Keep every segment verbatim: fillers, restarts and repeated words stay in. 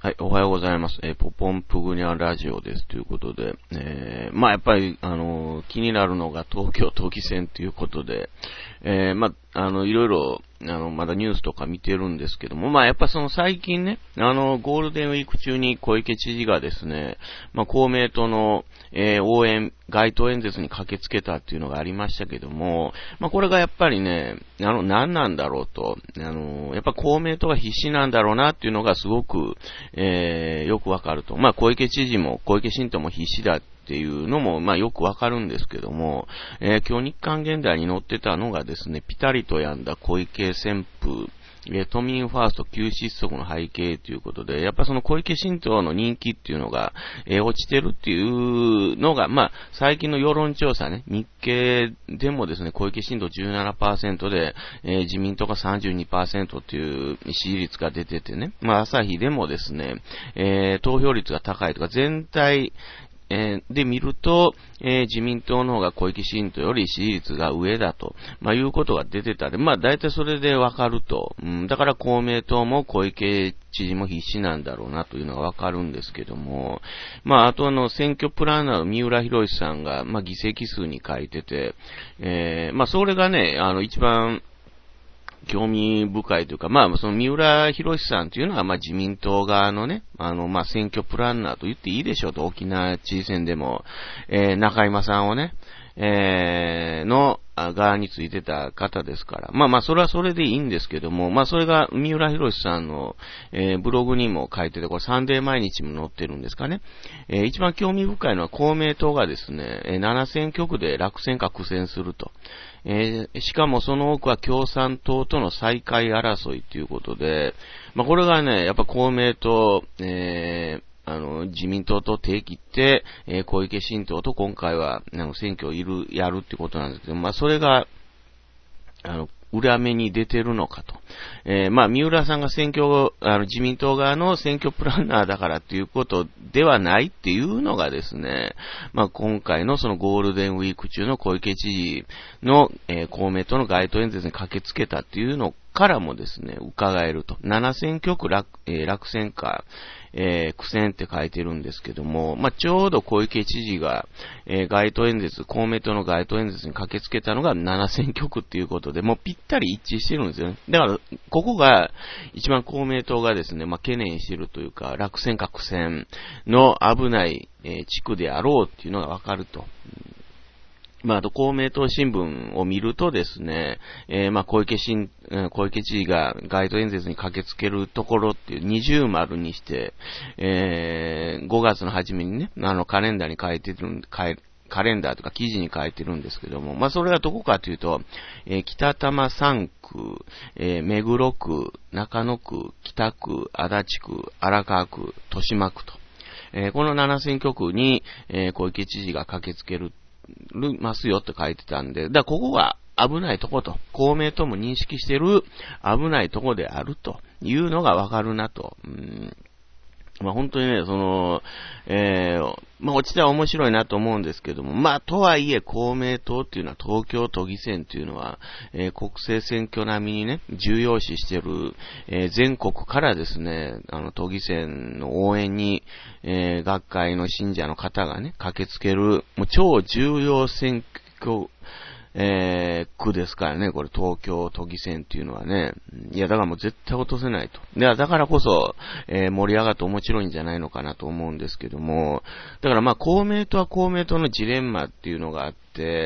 はい、おはようございます。えー、ポポンプグニャラジオです。ということで、えー、まあやっぱり、あのー、気になるのが東京都議選ということで、えー、まあ、あの、いろいろ、あの、まだニュースとか見てるんですけども、まあやっぱその最近ね、あの、ゴールデンウィーク中に小池知事がですね、まあ公明党の、えー、応援、街頭演説に駆けつけたっていうのがありましたけども、まあこれがやっぱりね、あの、何なんだろうと、あの、やっぱ公明党が必死なんだろうなっていうのがすごく、えー、よくわかると。まあ小池知事も、小池新党も必死だっていうのも、まあよくわかるんですけども、えー、今日日刊現代に載ってたのがですね、ピタリと止んだ小池旋風、えー、都民ファースト急失速の背景ということで、やっぱその小池新党の人気っていうのが、えー、落ちてるっていうのが、まあ、最近の世論調査ね、日経でもですね、小池新党 じゅうななパーセント で、えー、自民党が さんじゅうにパーセント っていう支持率が出ててね、まあ、朝日でもですね、えー、投票率が高いとか、全体、えー、で見ると、えー、自民党の方が小池新党より支持率が上だと、まあ、いうことが出てたで、まあ、大体それでわかると、うん、だから公明党も小池知事も必死なんだろうなというのがわかるんですけども、まあ、あとあの、選挙プランナーの三浦博さんが、まあ、議席数に書いてて、えー、まあ、それがね、あの、一番、興味深いというか、まあ、その三浦博さんというのは、まあ、自民党側のね、あの、まあ、選挙プランナーと言っていいでしょうと、沖縄知事選でも、えー、中山さんをね、えー、の、側についてた方ですから。まあまあ、それはそれでいいんですけども、まあそれが三浦博さんの、えー、ブログにも書いてて、これサンデー毎日も載ってるんですかね。えー、一番興味深いのは公明党がですね、えー、なな選挙区で落選か苦戦すると。えー、しかもその多くは共産党との再開争いということで、まあこれがね、やっぱ公明党、えー、あの、自民党と手切って、えー、小池新党と今回は、あの、選挙をいる、やるってことなんですけど、まあ、それが、あの、裏目に出てるのかと。えー、まあ、三浦さんが選挙、あの、自民党側の選挙プランナーだからっていうことではないっていうのがですね、まあ、今回のそのゴールデンウィーク中の小池知事の、えー、公明党の街頭演説に駆けつけたっていうのからもですね、伺えると。なな選挙区落、えー、落選か、えー、苦戦って書いてるんですけども、まあ、ちょうど小池知事が、えー、街頭演説、公明党の街頭演説に駆けつけたのがなな選挙区っていうことで、もうぴったり一致してるんですよね。だから、ここが一番公明党がですね、まあ、懸念してるというか、落選か苦戦の危ない、えー、地区であろうっていうのがわかると。まあ、あと、公明党新聞を見るとですね、えー、まあ、小池新、小池知事が街頭演説に駆けつけるところっていう二重丸にして、えー、ごがつの初めにね、あの、カレンダーに書いてる、カレンダーとか記事に書いてるんですけども、まあ、それはどこかというと、えー、北多摩さん区、えー、目黒区、中野区、北区、足立区、荒川区、豊島区と、えー、このなな選挙区に、えー、小池知事が駆けつけるますよって書いてたんで、だからここが危ないとこと、公明党も認識してる危ないとこであるというのがわかるなと。うんまあ本当にね、その、えー、まあ落ちては面白いなと思うんですけども、まあとはいえ公明党っていうのは東京都議選っていうのは、えー、国政選挙並みにね、重要視してる、えー、全国からですね、あの都議選の応援に、えー、学会の信者の方がね、駆けつける、もう超重要選挙、えー、区ですからね、これ東京都議選っていうのはね。いや、だからもう絶対落とせないと。いや、だからこそ、えー、盛り上がって面白いんじゃないのかなと思うんですけども、だからまあ公明党は公明党のジレンマっていうのがあって、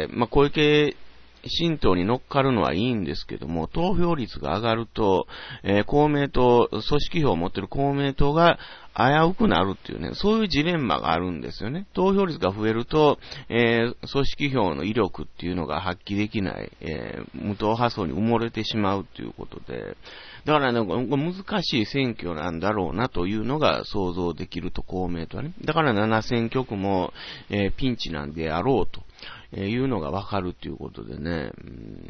まあ小池新党に乗っかるのはいいんですけども、投票率が上がると、えー、公明党、組織票を持ってる公明党が危うくなるっていうね、そういうジレンマがあるんですよね。投票率が増えると、えー、組織票の威力っていうのが発揮できない、えー、無党派層に埋もれてしまうっていうことで、だからね、難しい選挙なんだろうなというのが想像できると、公明党はね。だからなな選挙区も、えー、ピンチなんであろうと。えー、いうのがわかるということでね、うん、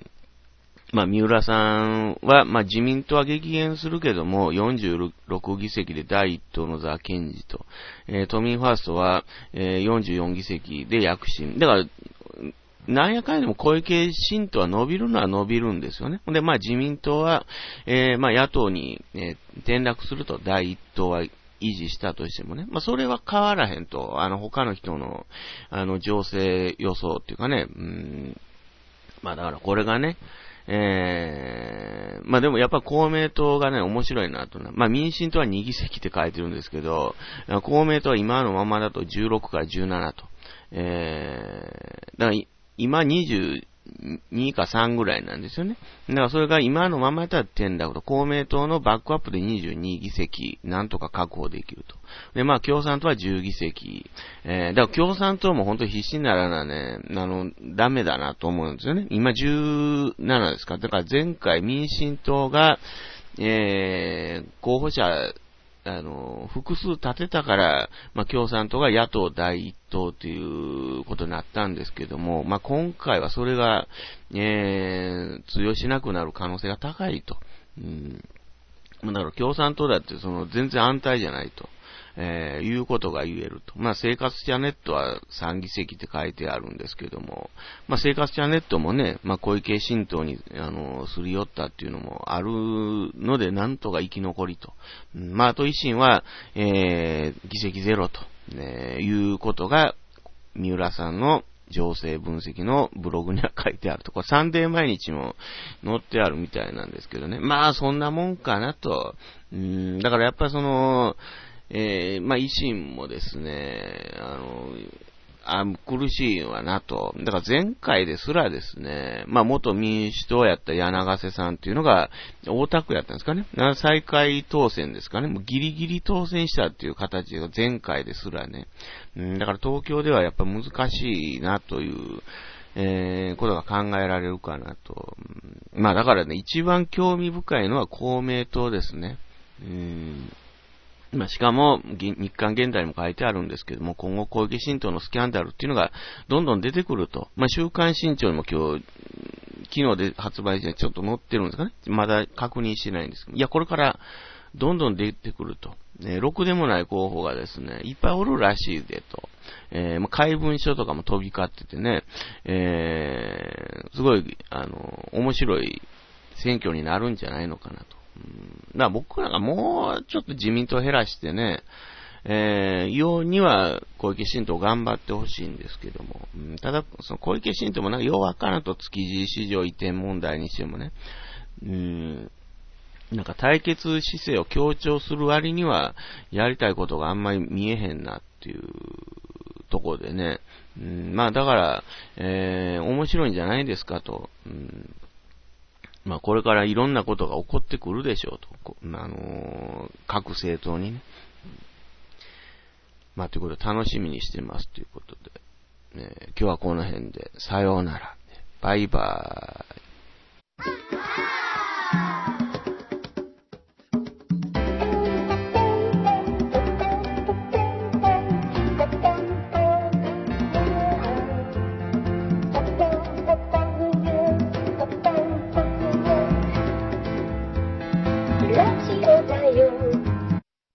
まあ、三浦さんは、まあ、自民党は激減するけども、よんじゅうろく議席で第一党の座堅持と、えー、都民ファーストは、えー、よんじゅうよん議席で躍進。だから、なんやかんやでも小池新党は伸びるのは伸びるんですよね。で、まあ自民党は、えー、まあ野党に、えー、転落すると第一党は維持したとしてもね、まあ、それは変わらへんと、あの、他の人の、あの、情勢予想っていうかね、うん、まあ、だからこれがね、えー、まあでもやっぱ公明党がね、面白いなと。まあ民進党はに議席って書いてるんですけど、公明党は今のままだとじゅうろくからじゅうななと。えー、だから今にじゅうにかさんぐらいなんですよね。だからそれが今のままだったら転落と。公明党のバックアップでにじゅうに議席、なんとか確保できると。で、まあ共産党はじゅう議席。えー、だから共産党も本当に必死にならなね、あの、ダメだなと思うんですよね。今じゅうななですか。だから前回民進党が、えー、候補者、あの、複数立てたから、まあ、共産党が野党第一党ということになったんですけども、まあ、今回はそれが、えー、通用しなくなる可能性が高いと。うん、だから共産党だってその全然安泰じゃないと。えー、いうことが言えると。まあ、生活者ネットはさん議席って書いてあるんですけども、まあ、生活者ネットもね、まあ、小池新党に、あの、すり寄ったっていうのもあるので、なんとか生き残りと。うん、まあ、あと維新は、えー、議席ゼロと、ね、いうことが、三浦さんの情勢分析のブログには書いてあると。これサンデー毎日も載ってあるみたいなんですけどね。まあ、そんなもんかなと。うん、だからやっぱりその、えー、まあ、維新もですね、あの、あ苦しいわなと。だから前回ですらですね、まあ、元民主党やった柳瀬さんっていうのが大田区やったんですかね。再開当選ですかね。もうギリギリ当選したっていう形が前回ですらね。うん、だから東京ではやっぱ難しいなという、えー、ことが考えられるかなと。まあ、だからね、一番興味深いのは公明党ですね。うんまあ、しかも、日刊現代にも書いてあるんですけども、今後小池新党のスキャンダルっていうのがどんどん出てくると。まあ、週刊新潮にも今日、昨日で発売してちょっと載ってるんですかね。まだ確認してないんですけど。いや、これからどんどん出てくると。ね、ろくでもない候補がですね、いっぱいおるらしいでと。えー、まあ、怪文書とかも飛び交っててね、えー、すごい、あの、面白い選挙になるんじゃないのかなと。だから僕らがもうちょっと自民党減らしてね、えー、ようには小池新党頑張ってほしいんですけども、うん、ただ、その小池新党もなんかようわからんと築地市場移転問題にしてもね、うん、なんか対決姿勢を強調する割には、やりたいことがあんまり見えへんなっていうところでね、うん、まあだから、えー、面白いんじゃないですかと、うんまあこれからいろんなことが起こってくるでしょうと。あのー、各政党にね。まあということで楽しみにしてますということで、ね、今日はこの辺でさようなら。バイバーイ。